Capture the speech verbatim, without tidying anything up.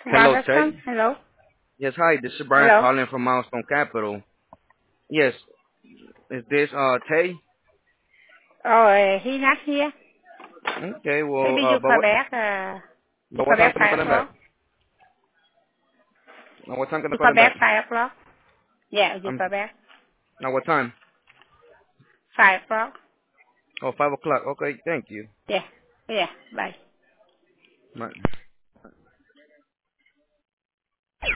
Hello, Tay. Welcome. Hello. Yes, hi. This is Brian Hello. calling from Milestone Capital. Yes, is this uh Tay? Oh, uh, he's not here. Okay, well, Maybe uh, you but call what, back. Uh, you but call what time back can I five call him back? o'clock. Now, what time can I You call call him back? back five o'clock. Yeah, you Um, call back now what time? five o'clock. Oh, five o'clock. Okay, thank you. Yeah. Yeah. Bye. Bye.